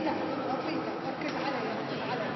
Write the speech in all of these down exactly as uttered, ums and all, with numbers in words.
لا لطيفة، ركز علي ركز علي.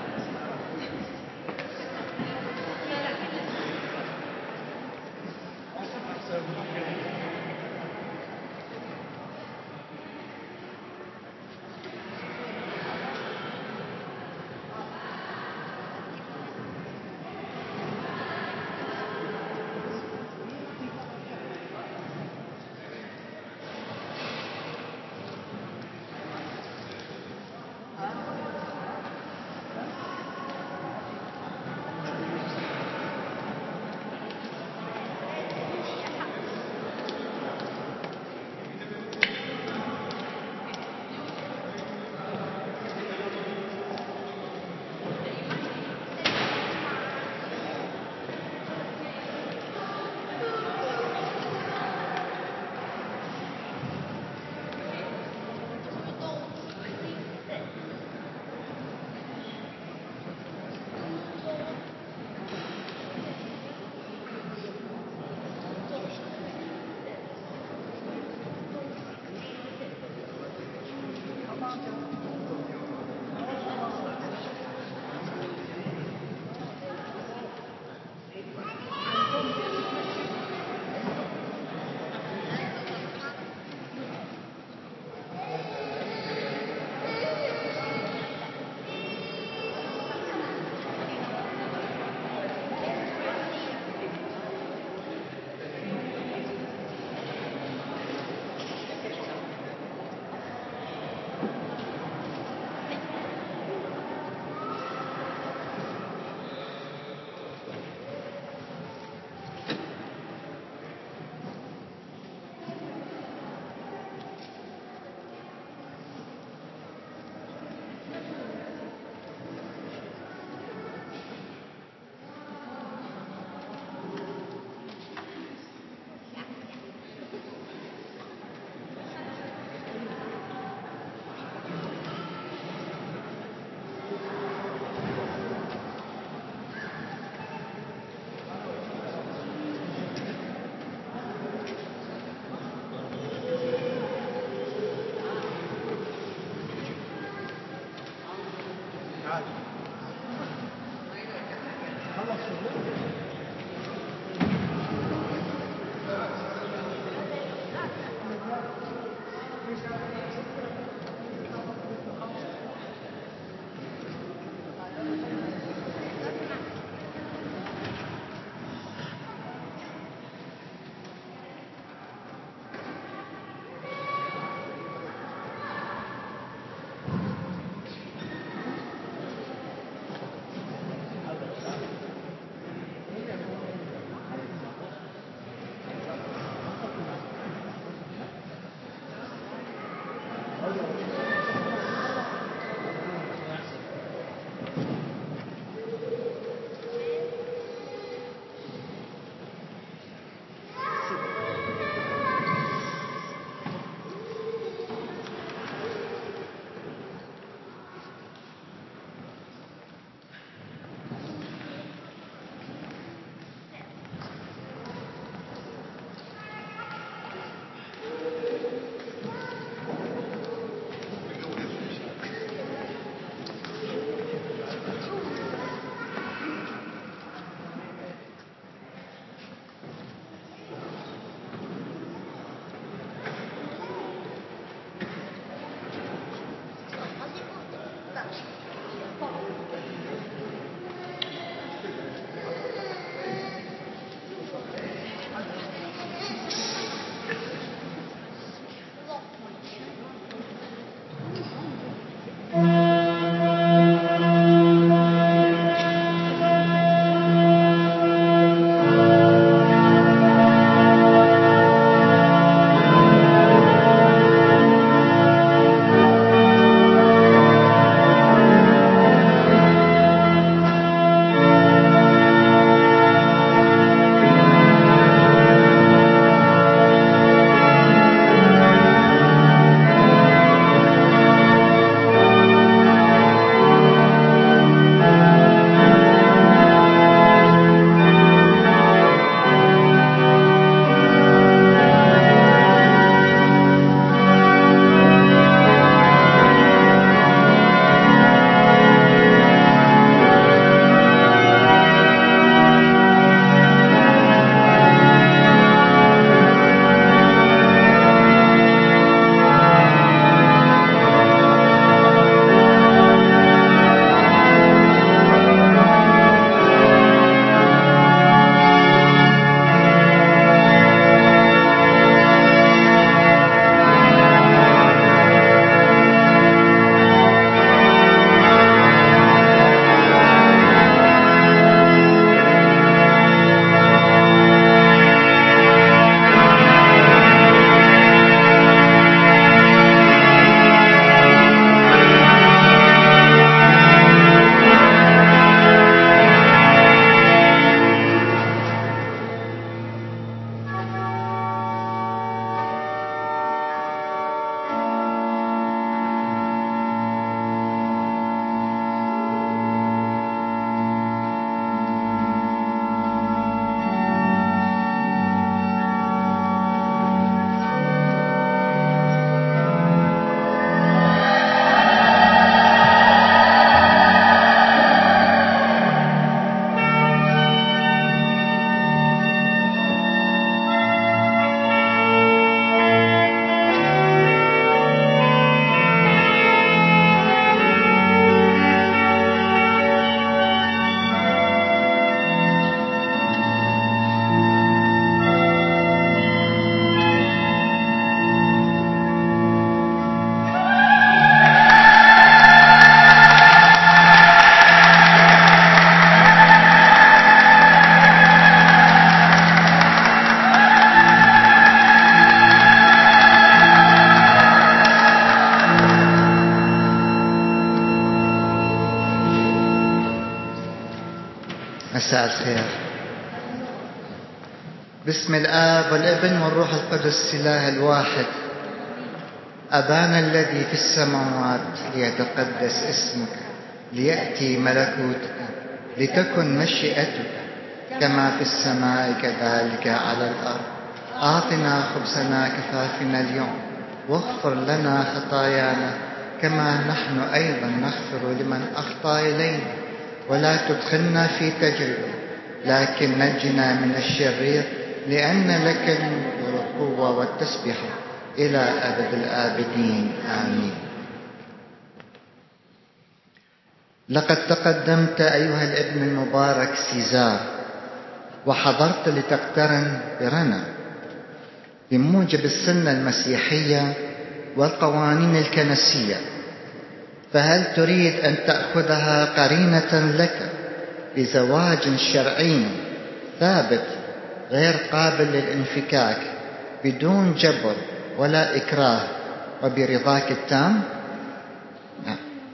مساء الخير. بسم الآب والابن والروح القدس الإله الواحد. أبانا الذي في السماوات ليتقدس اسمك، ليأتي ملكوتك، لتكن مشيئتك كما في السماء كذلك على الأرض. أعطنا خبزنا كفافنا اليوم، واغفر لنا خطايانا كما نحن أيضا نغفر لمن أخطأ إلينا، ولا تدخلنا في تجربة لكن نجنا من الشرير، لأن لك الملك والقوة والتسبيح إلى أبد الآبدين آمين. لقد تقدمت أيها الابن المبارك سيزار، وحضرت لتقترن برنا بموجب السنة المسيحية والقوانين الكنسية، فهل تريد أن تأخذها قرينة لك بزواج شرعي ثابت غير قابل للانفكاك بدون جبر ولا إكراه وبرضاك التام؟ نعم.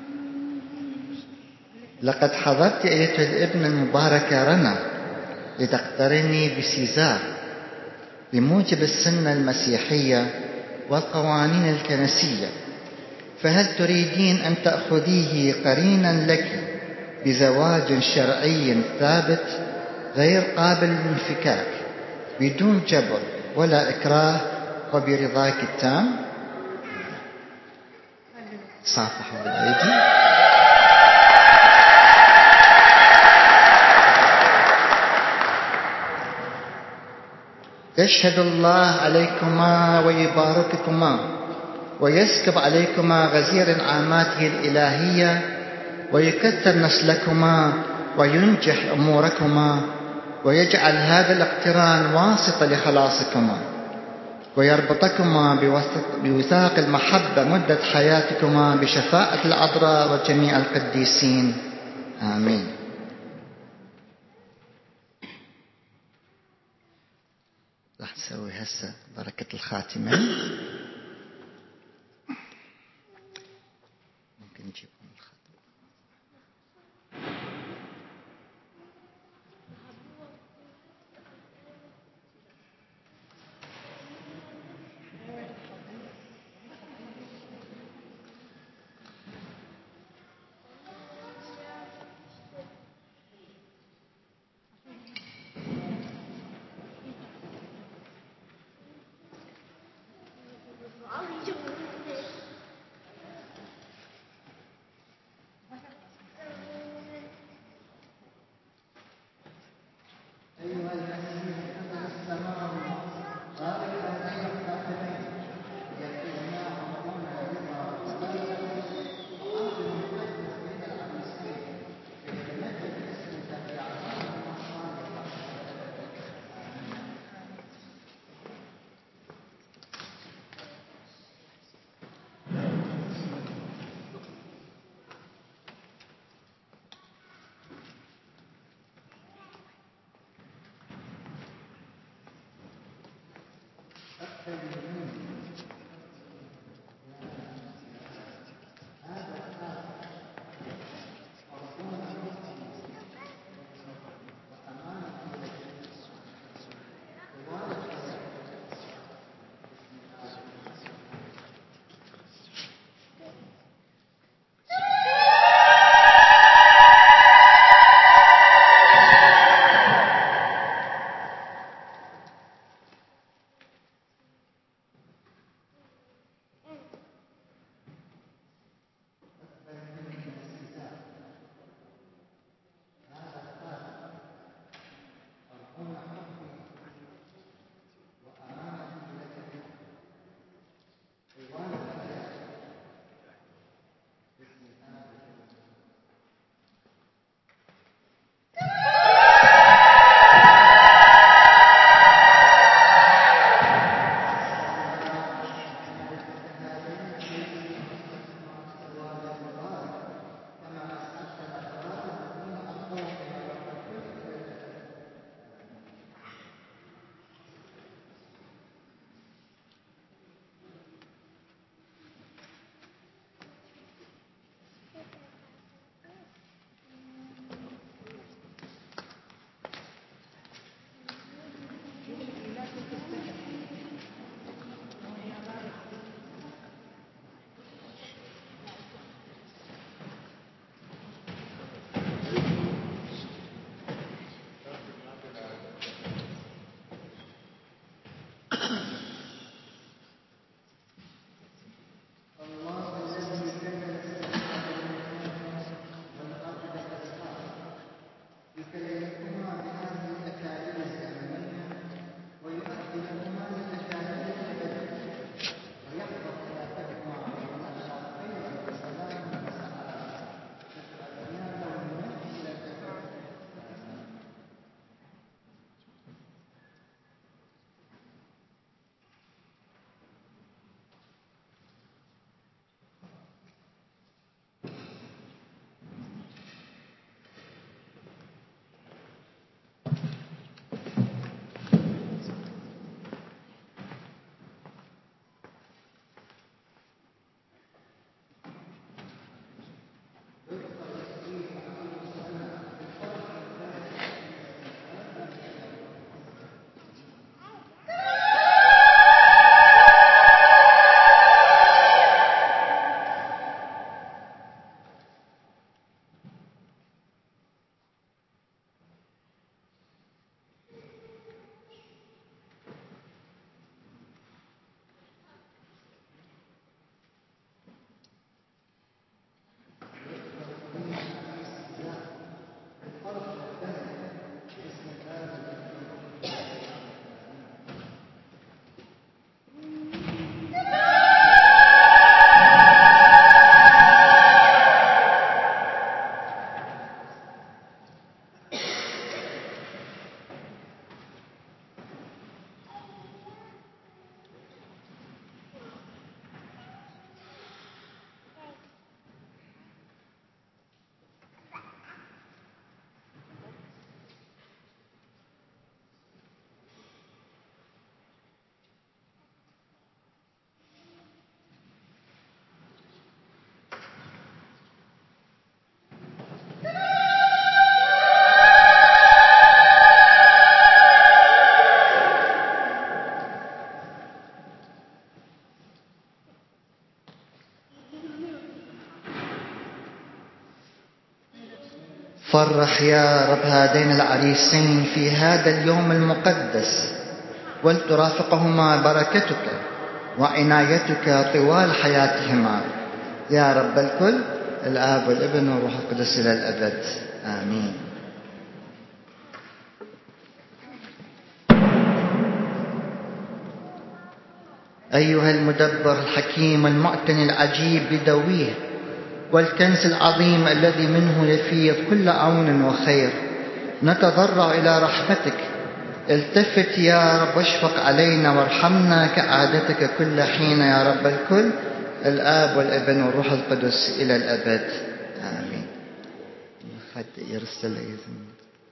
لقد حضرت أيتها الابن المباركة رنا لتقترني بسيزار بموجب السنة المسيحية والقوانين الكنسية، فهل تريدين أن تأخذيه قرينا لك بزواج شرعي ثابت غير قابل للانفكاك بدون جبر ولا إكراه وبرضاك التام؟ صافحوا بالأيدي. يشهد الله عليكما ويبارككما ويسكب عليكما غزير نعماته الإلهية، ويكثر نسلكما وينجح أموركما، ويجعل هذا الاقتران واسطة لخلاصكما، ويربطكما بوثاق المحبة مدة حياتكما بشفاعة العذراء وجميع القديسين آمين. راح نسوي هسه بركة الخاتمة. ممكن نجيب الخاتمة. فرح يا رب هذين العريسين في هذا اليوم المقدس، ولترافقهما بركتك وعنايتك طوال حياتهما يا رب الكل، الآب والابن والروح القدس إلى الأبد آمين. أيها المدبر الحكيم المعتني العجيب بدويه، والكنز العظيم الذي منه يفيض كل عون وخير، نتضرع إلى رحمتك. التفت يا رب واشفق علينا وارحمنا كعادتك كل حين يا رب الكل، الآب والابن والروح القدس إلى الأبد آمين. يرسل إذن.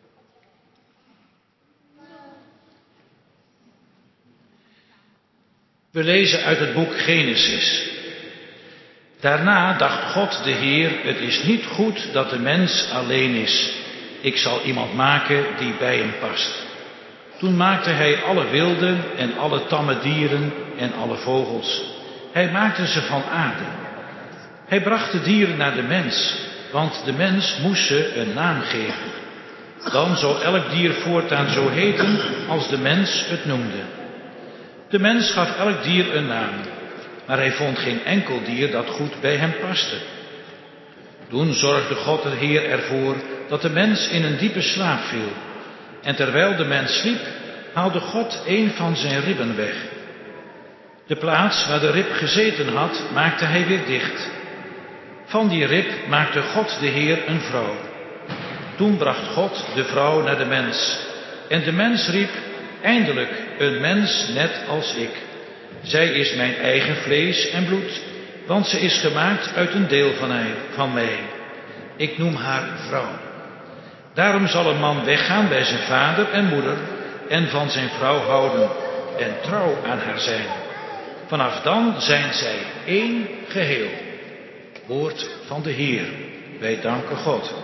We lezen uit het boek Genesis. Daarna dacht God de Heer, het is niet goed dat de mens alleen is. Ik zal iemand maken die bij hem past. Toen maakte hij alle wilde en alle tamme dieren en alle vogels. Hij maakte ze van aarde. Hij bracht de dieren naar de mens, want de mens moest ze een naam geven. Dan zou elk dier voortaan zo heten als de mens het noemde. De mens gaf elk dier een naam, maar hij vond geen enkel dier dat goed bij hem paste. Toen zorgde God de Heer ervoor dat de mens in een diepe slaap viel. En terwijl de mens sliep, haalde God een van zijn ribben weg. De plaats waar de rib gezeten had, maakte hij weer dicht. Van die rib maakte God de Heer een vrouw. Toen bracht God de vrouw naar de mens. En de mens riep, eindelijk een mens net als ik. Zij is mijn eigen vlees en bloed, want ze is gemaakt uit een deel van mij. Ik noem haar vrouw. Daarom zal een man weggaan bij zijn vader en moeder en van zijn vrouw houden en trouw aan haar zijn. Vanaf dan zijn zij één geheel. Woord van de Heer. Wij danken God.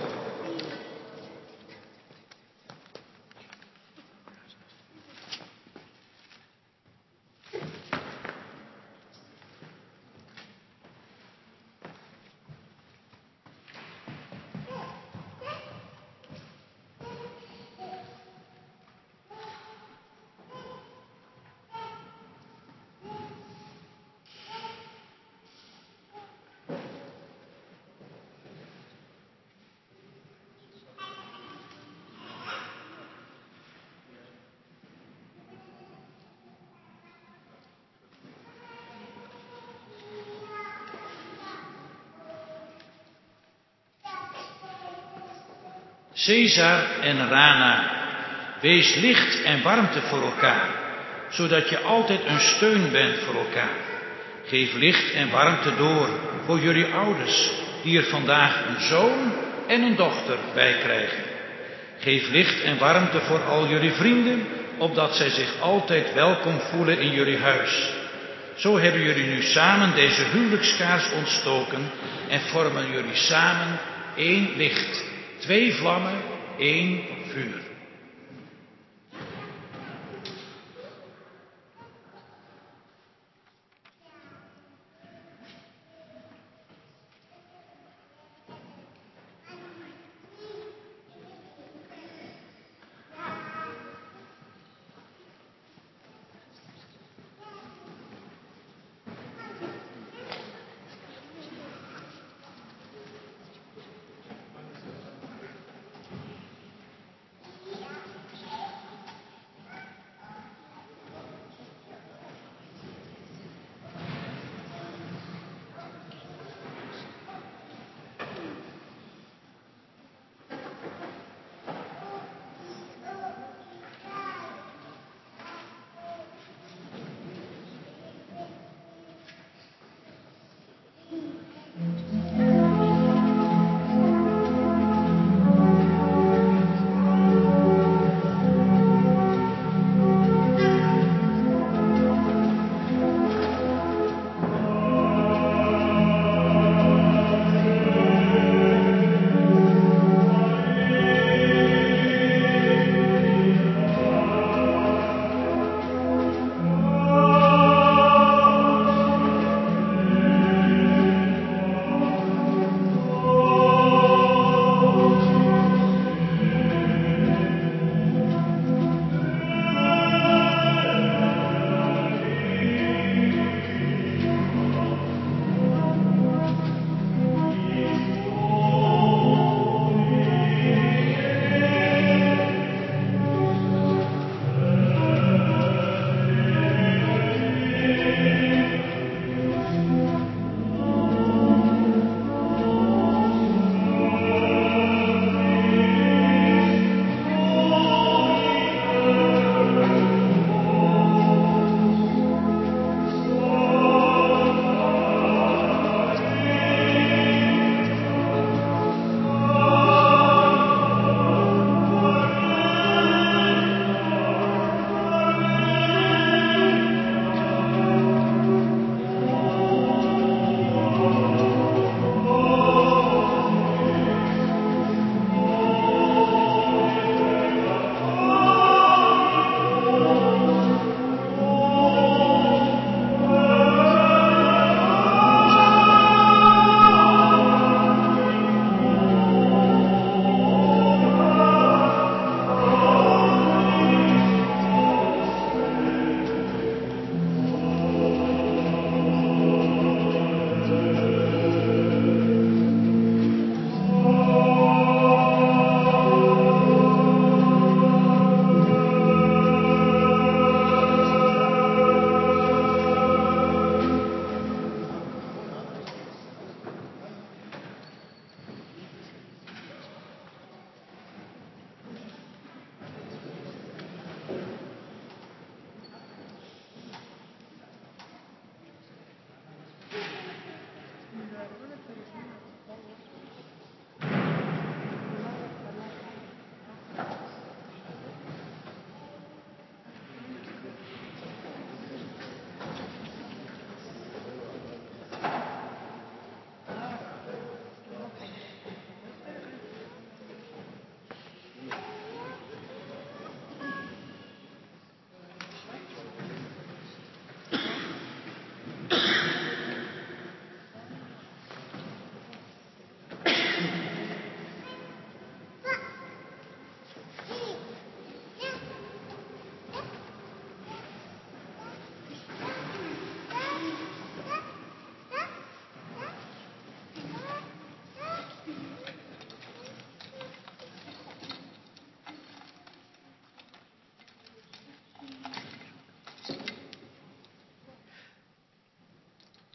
Caesar en Rana, wees licht en warmte voor elkaar, zodat je altijd een steun bent voor elkaar. Geef licht en warmte door voor jullie ouders, die er vandaag een zoon en een dochter bij krijgen. Geef licht en warmte voor al jullie vrienden, opdat zij zich altijd welkom voelen in jullie huis. Zo hebben jullie nu samen deze huwelijkskaars ontstoken en vormen jullie samen één licht. Twee vlammen, één vuur.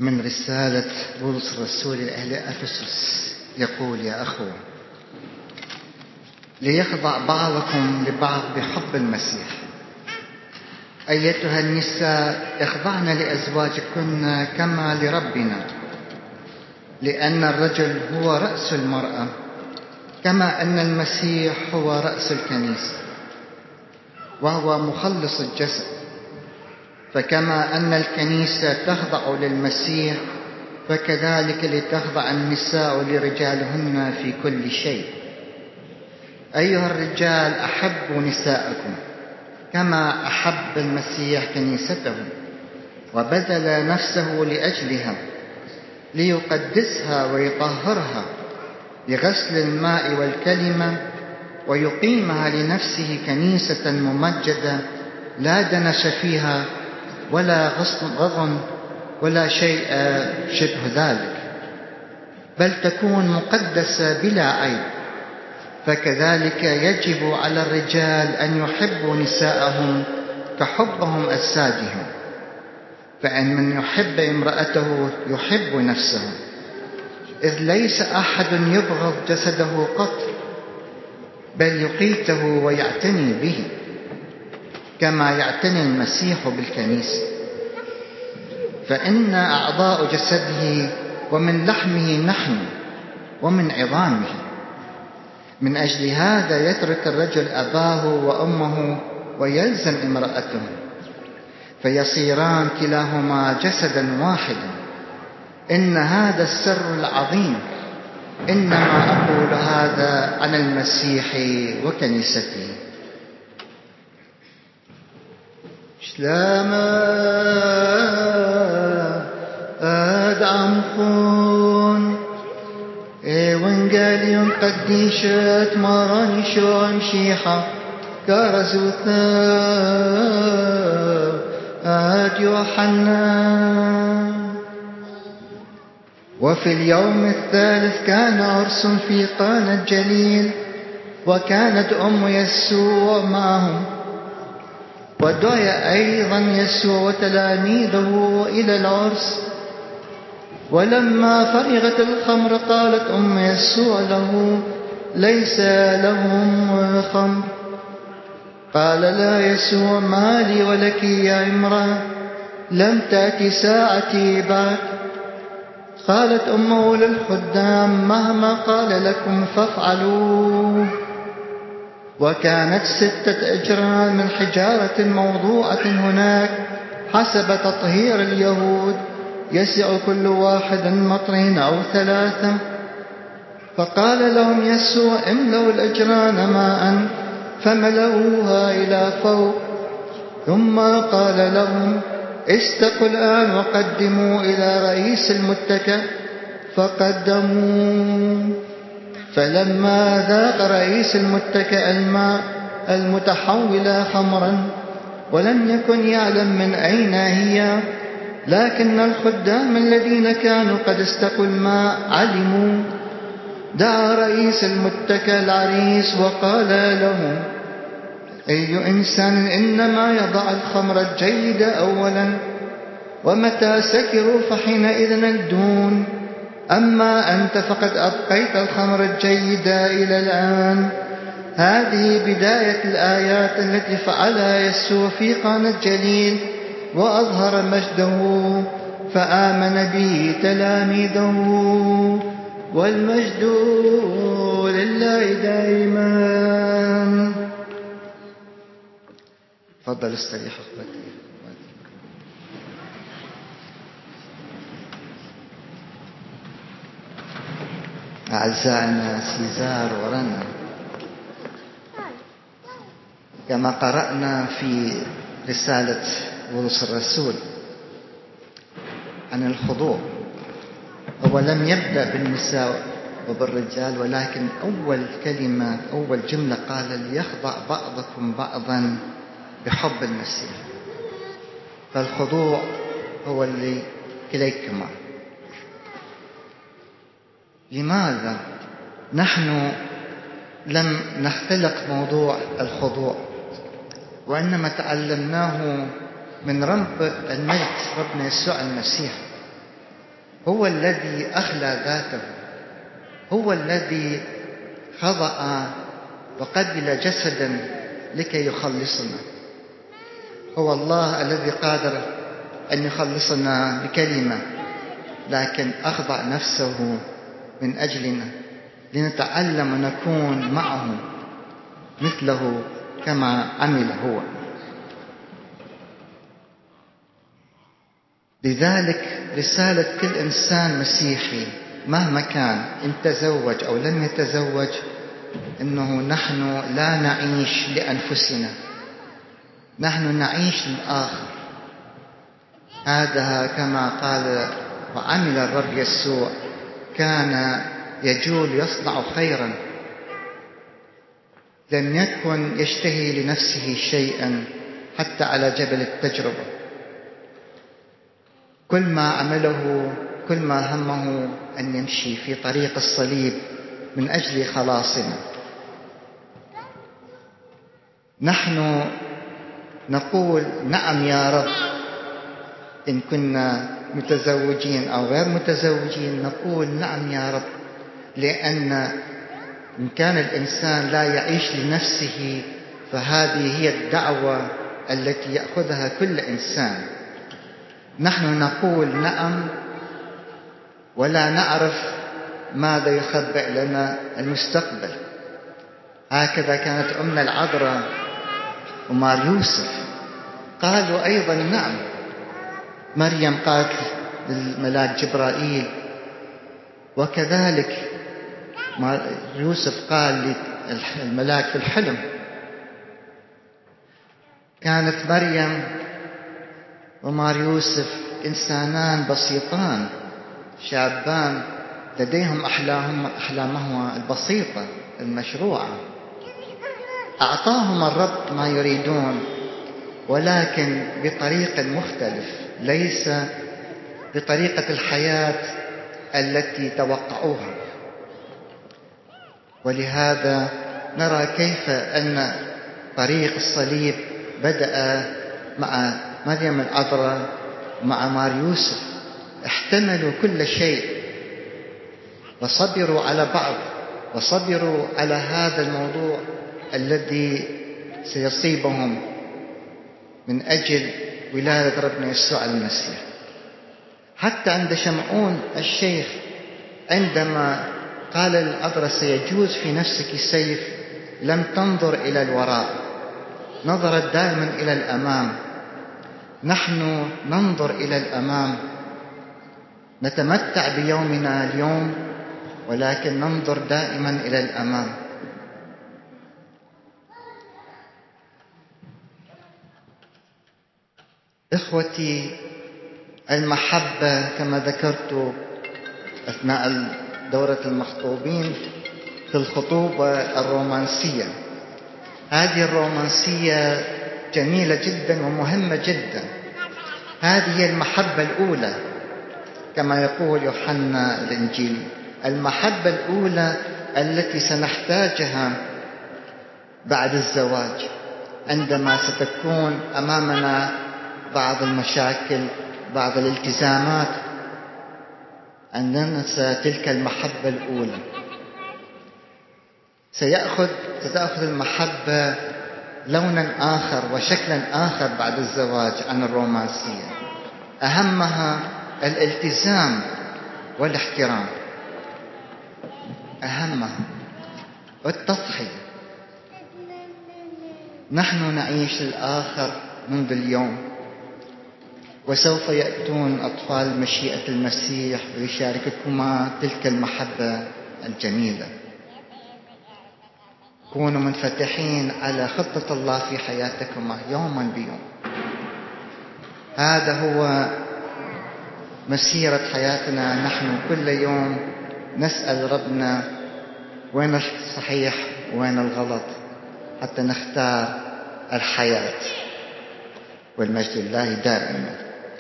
من رسالة بولس الرسول لأهل أفسس يقول: يا أخوة، ليخضع بعضكم لبعض بحب المسيح. أيتها النساء، اخضعن لأزواجكن كما لربنا، لأن الرجل هو رأس المرأة، كما أن المسيح هو رأس الكنيسة وهو مخلص الجسد. فكما أن الكنيسة تخضع للمسيح، فكذلك لتخضع النساء لرجالهن في كل شيء. أيها الرجال، أحبوا نساءكم كما أحب المسيح كنيسته وبذل نفسه لأجلها، ليقدسها ويطهرها بغسل الماء والكلمة، ويقيمها لنفسه كنيسة ممجدة لا دنس فيها ولا غضن ولا شيء شبه ذلك، بل تكون مقدسة بلا عيب. فكذلك يجب على الرجال أن يحبوا نساءهم كحبهم أجسادهم. فإن من يحب امرأته يحب نفسه، إذ ليس أحد يبغض جسده قط، بل يقيته ويعتني به كما يعتني المسيح بالكنيسة، فإن أعضاء جسده ومن لحمه نحن ومن عظامه. من أجل هذا يترك الرجل أباه وأمه ويلزم امرأته، فيصيران كلاهما جسدا واحدا. إن هذا السر العظيم. إنما أقول هذا عن المسيح وكنيسته. شلاما أدعم خون وانقاليون قديشت ماراني شو مشيحة كارزوثا آد يوحنا. وفي اليوم الثالث كان عرس في قانا الجليل، وكانت أم يسوع معهم، ودعي أيضا يسوع وتلاميذه إلى العرس. ولما فرغت الخمر قالت أم يسوع له: ليس لهم خمر. قال لا يسوع: ما لي ولك يا امرأة، لم تأتي ساعتي بعد. قالت أمه للخدام: مهما قال لكم فافعلوا. وكانت ستة أجران من حجارة موضوعة هناك حسب تطهير اليهود، يسع كل واحد مطرين أو ثلاثة. فقال لهم يسوع: املأوا الأجران ماء، فملؤوها إلى فوق. ثم قال لهم: استقوا الآن وقدموا إلى رئيس المتكأ. فقدموا. فلما ذاق رئيس المتكأ الماء المتحول خمرا، ولم يكن يعلم من أين هي، لكن الخدام الذين كانوا قد استقوا الماء علموا، دعا رئيس المتكأ العريس وقال لهم: أي إنسان إنما يضع الخمر الجيد أولا، ومتى سكروا فحينئذ الدون. أما أنت فقد أبقيت الخمر الجيد إلى الآن. هذه بداية الآيات التي فعلها يسوع في قانا الجليل وأظهر مجده، فآمن به تلاميذه، والمجد لله دائما. تفضل استريح أخوتي. أعزائنا سيزار ورنا، كما قرأنا في رسالة بولس الرسول عن الخضوع، هو لم يبدأ بالنساء وبالرجال، ولكن أول كلمة أول جملة قال: ليخضع بعضكم بعضا بحب المسيح. فالخضوع هو اللي كليكما. لماذا نحن لم نختلق موضوع الخضوع، وإنما تعلمناه من رب المجد ربنا يسوع المسيح؟ هو الذي أخلى ذاته، هو الذي خضع وقبل جسدا لكي يخلصنا. هو الله الذي قادر أن يخلصنا بكلمة، لكن أخضع نفسه من أجلنا لنتعلم ونكون معه مثله كما عمل هو. لذلك رسالة كل إنسان مسيحي مهما كان، إن تزوج أو لم يتزوج، إنه نحن لا نعيش لأنفسنا، نحن نعيش للآخر. هذا كما قال وعمل الرب يسوع، كان يجول يصنع خيرا، لم يكن يشتهي لنفسه شيئا حتى على جبل التجربة. كل ما عمله، كل ما همه أن يمشي في طريق الصليب من أجل خلاصنا. نحن نقول نعم يا رب إن كنا متزوجين أو غير متزوجين، نقول نعم يا رب، لأن إن كان الإنسان لا يعيش لنفسه فهذه هي الدعوة التي يأخذها كل إنسان. نحن نقول نعم ولا نعرف ماذا يخبئ لنا المستقبل. هكذا كانت أمنا العذراء ومار يوسف، قالوا أيضا نعم. مريم قالت للملاك جبرائيل، وكذلك يوسف قال للملاك في الحلم. كانت مريم ومار يوسف إنسانان بسيطان، شابان لديهم أحلامهم أحلامهما البسيطة المشروعة. أعطاهم الرب ما يريدون، ولكن بطريق مختلف، ليس بطريقة الحياة التي توقعوها. ولهذا نرى كيف أن طريق الصليب بدأ مع مريم العذراء ومع مار يوسف، احتملوا كل شيء وصبروا على بعض، وصبروا على هذا الموضوع الذي سيصيبهم من أجل ولادة ربنا يسوع المسيح. حتى عند شمعون الشيخ عندما قال للعذراء سيجوز في نفسك سيف، لم تنظر إلى الوراء، نظرت دائما إلى الأمام. نحن ننظر إلى الأمام، نتمتع بيومنا اليوم، ولكن ننظر دائما إلى الأمام. إخوتي، المحبة كما ذكرت أثناء دورة المخطوبين في الخطوبة الرومانسية، هذه الرومانسية جميلة جدا ومهمة جدا. هذه هي المحبة الأولى كما يقول يوحنا الإنجيل، المحبة الأولى التي سنحتاجها بعد الزواج، عندما ستكون أمامنا بعض المشاكل، بعض الالتزامات، أن ننسى تلك المحبة الأولى. سيأخذ ستأخذ المحبة لونا آخر وشكلا آخر بعد الزواج عن الرومانسية. أهمها الالتزام والاحترام، أهمها والتضحية. نحن نعيش للآخر منذ اليوم، وسوف يأتون أطفال مشيئة المسيح ويشارككما تلك المحبة الجميلة. كونوا منفتحين على خطة الله في حياتكما يوما بيوم. هذا هو مسيرة حياتنا. نحن كل يوم نسأل ربنا وين الصحيح وين الغلط حتى نختار الحياة، والمجد لله دائما.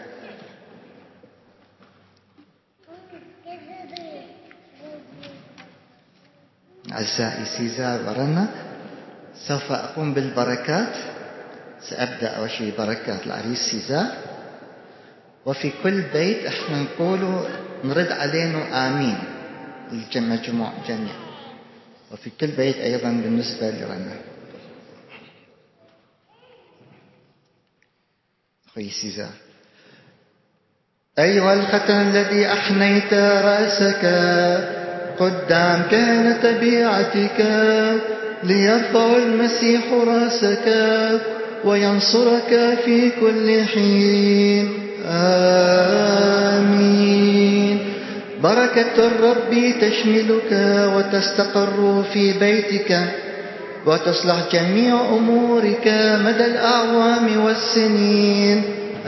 أعزائي سيزار ورنا، سوف أقوم بالبركات. سأبدأ أول شيء بركات العريس سيزار، وفي كل بيت احنا نقول نرد علينا آمين الجمع جميع، وفي كل بيت أيضا بالنسبة لرنا. أخي سيزار: أيها الختن الذي أحنيت رأسك قدام كان تبيعتك، ليرفع المسيح رأسك وينصرك في كل حين. آمين. بركة الرب تشملك وتستقر في بيتك، وتصلح جميع أمورك مدى الأعوام والسنين.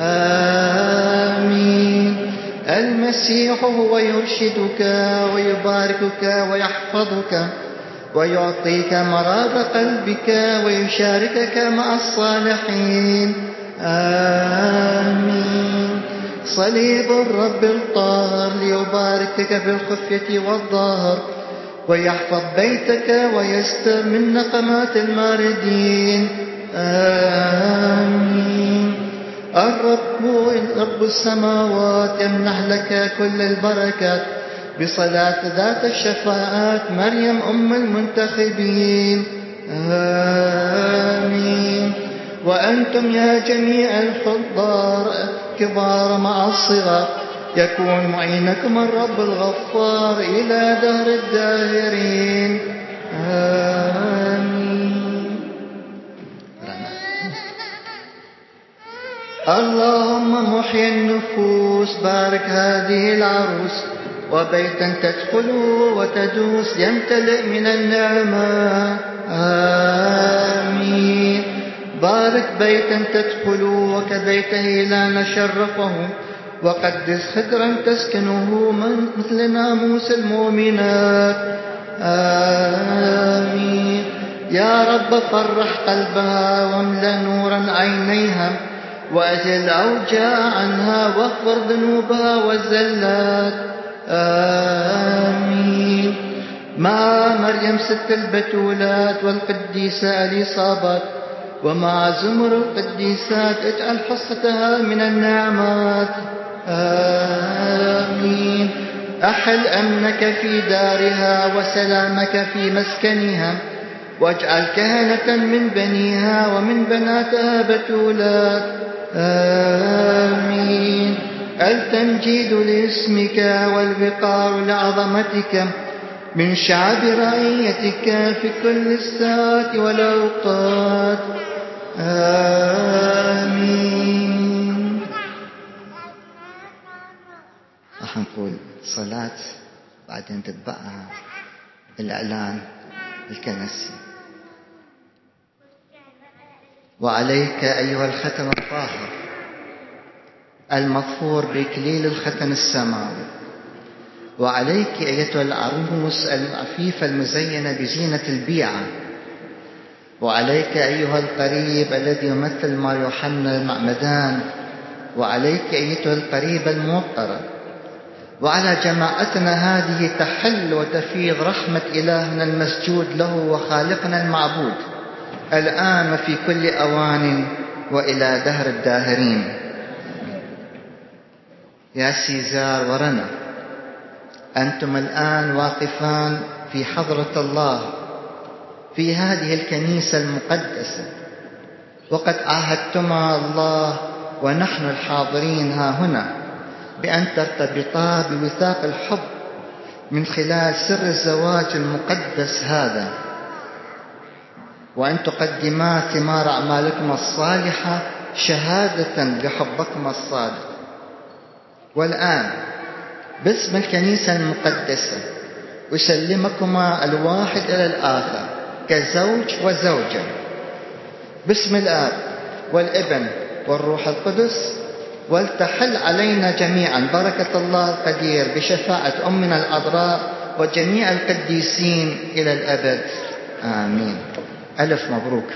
آمين. المسيح هو يرشدك ويباركك ويحفظك ويعطيك مراد قلبك ويشاركك مع الصالحين. آمين. صليب الرب الطاهر ليباركك بالخفية والظاهر، ويحفظ بيتك ويستر من نقمات الماردين. آمين. الرب رب السماوات يمنح لك كل البركات بصلاة ذات الشفاعات مريم أم المنتخبين. آمين. وأنتم يا جميع الخضار كبار مع الصغار يكون معينكم الرب الغفار إلى دهر الداهرين. آمين. اللهم محيي النفوس بارك هذه العروس، وبيتا تدخل وتدوس يمتلئ من النعمة. آمين. بارك بيتا تدخل وكبيته لا نشرفه، وقدس خدرا تسكنه مثل ناموس المؤمنات. آمين. يا رب فرح قلبها واملأ نورا عينيها، وأزل الأوجاع عنها واغفر ذنوبها والزلات. آمين. مع مريم ست البتولات والقديسة اليصابات، ومع زمر القديسات اجعل حصتها من النعمات. آمين. أحل أمنك في دارها وسلامك في مسكنها، واجعل كهنة من بنيها ومن بناتها بتولات. آمين. التمجيد لاسمك والوقار لعظمتك من شعب رعيتك في كل الساعات والأوقات. آمين. راح نقول صلاة بعدين تتبعها الإعلان الكنسي. وعليك أيها الختن الطاهر المغفور بإكليل الختن السماوي، وعليك أيتها العروس العفيفة المزينة بزينة البيعة، وعليك أيها القريب الذي يمثل ما يوحنا المعمدان، وعليك أيتها القريبة الموقرة، وعلى جماعتنا هذه تحل وتفيض رحمة إلهنا المسجود له وخالقنا المعبود الآن وفي كل أوان وإلى دهر الداهرين. يا سيزار ورنا، أنتم الآن واقفان في حضرة الله في هذه الكنيسة المقدسة، وقد عاهدتما الله ونحن الحاضرين ها هنا بأن ترتبطا بوثاق الحب من خلال سر الزواج المقدس هذا، وأن تقدما ثمار أعمالكم الصالحة شهادة لحبكم الصادق. والآن باسم الكنيسة المقدسة أسلمكما الواحد إلى الآخر كزوج وزوجة، باسم الآب والابن والروح القدس، ولتحل علينا جميعا بركة الله القدير بشفاعة أمنا العذراء وجميع القديسين إلى الأبد. آمين. ألف مبروك.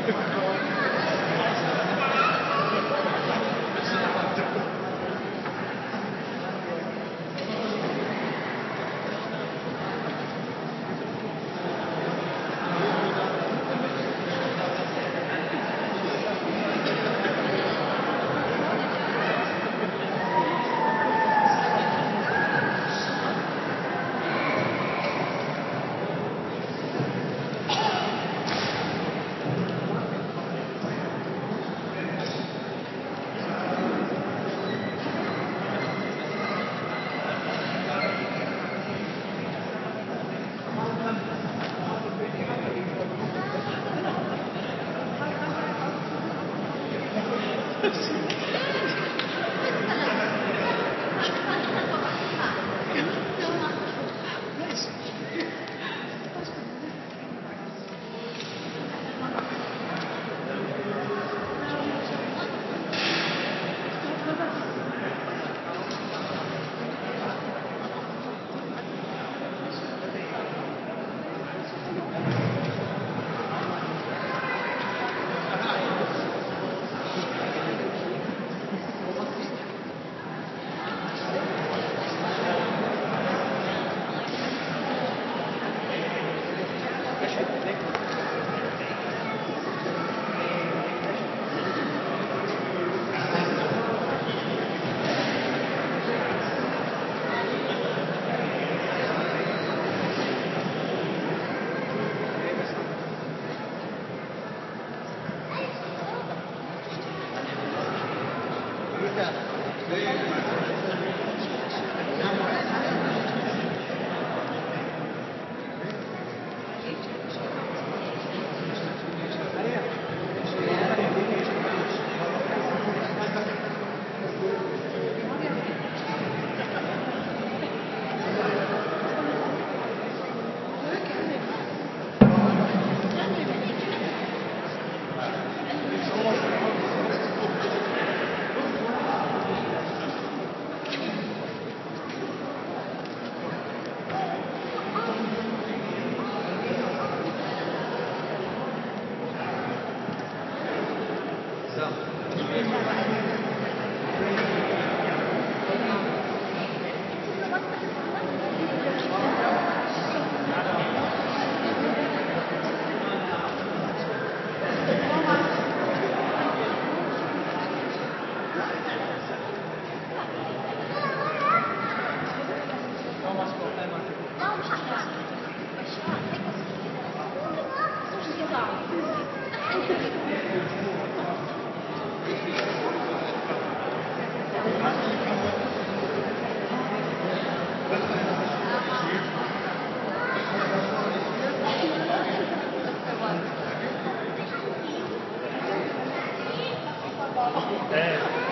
Eh.